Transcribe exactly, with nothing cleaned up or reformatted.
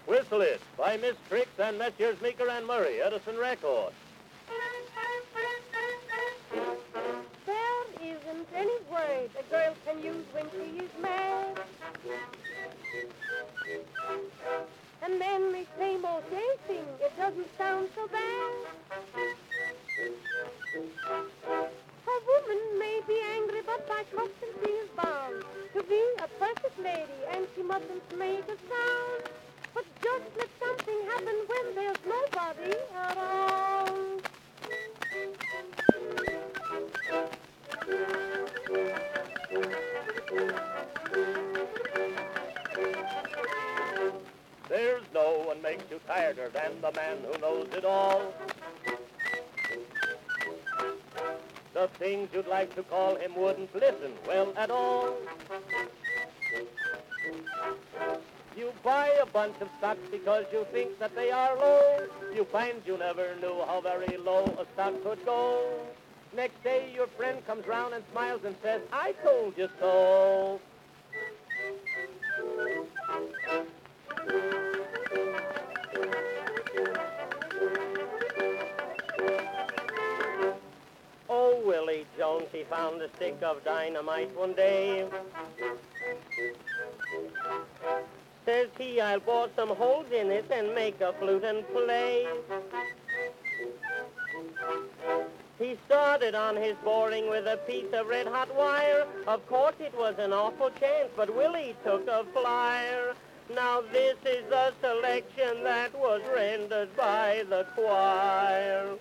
Whistle It by Miss Trix and Messrs. Meeker and Murray, Edison Records. There isn't any word a girl can use when she is mad. And then the same old dancing, it doesn't sound so bad. A woman may be angry, but by custom she is bound to be a perfect lady, and she mustn't make a sound. But just let something happen when there's nobody around. There's no one makes you tireder than the man who knows it all. The things you'd like to call him wouldn't listen well at all. You buy a bunch of stocks because you think that they are low. You find you never knew how very low a stock could go. Next day your friend comes round and smiles and says, I told you so. Oh, Willie Jones, he found a stick of dynamite one day. Says he, I'll bore some holes in it and make a flute and play. He started on his boring with a piece of red-hot wire. Of course it was an awful chance, but Willie took a flyer. Now this is the selection that was rendered by the choir.